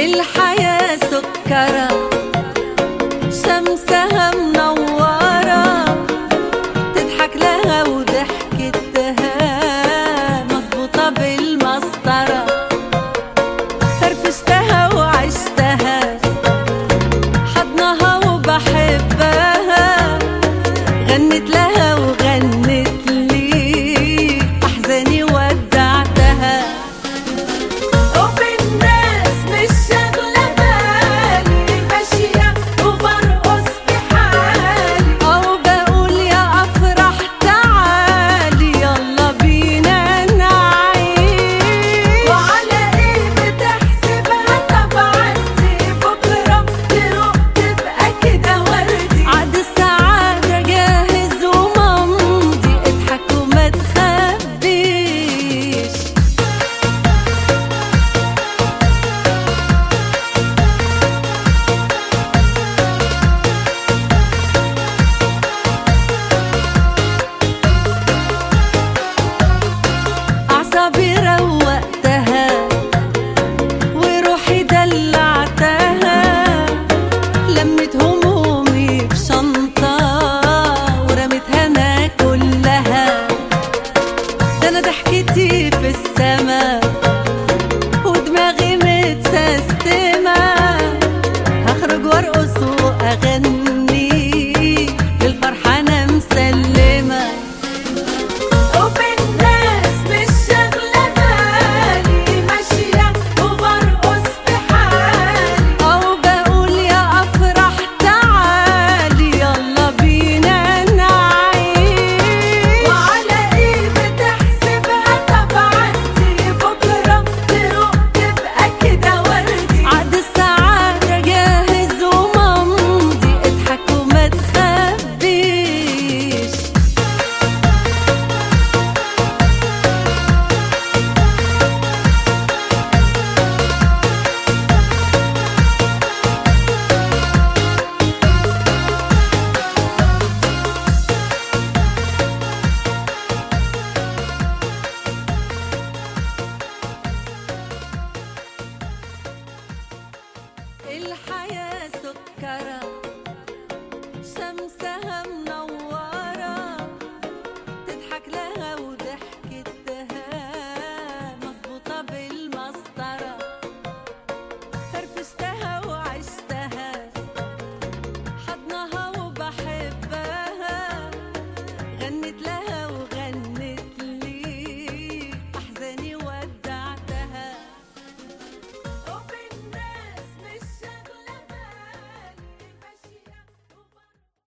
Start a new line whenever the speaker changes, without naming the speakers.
الحياة سكرة شمسها منورة، تضحك لها وضحكتها مظبوطة بالمسطرة، فرفشتها وعشتها حضنها وبحبها، غنت لها وغنت لي أحزاني ودعتها. وبالناس مش شاغلة بالي، ماشية وبرقص في حالي، أو بقول يا أفرح تعالي يلا بينا نعيش. وعلى إيه بتحسبها؟ طبعا دي بكرة تروق تبقى كده وردي، عاد السعادة جاهز وممضي، اضحك وما تخبيش. أعصابي روقتها وروحي دلعتها، لمت همومي بشنطة ورميتها أنا كلها، ده أنا ضحكتي في السما ودماغي متسستمة، هخرج وارقص وأغني للفرحة أنا مسلمة. وبالناس مش شاغلة بالي، ماشية وبرقص في حالي، أو بقول يا أفرح تعالي يلا بينا نعيش. وعلى إيه بتحسبها؟ طبعا دي بكرة تروق تبقى كده وردي، عاد السعادة جاهز وممضي، اضحك وما تخبيش. الحياة سكرة شمسها منورة، تضحك لها وضحكتها مظبوطة بالمسطرة، فرفشتها وعشتها حضنها وبحبها، غنت لها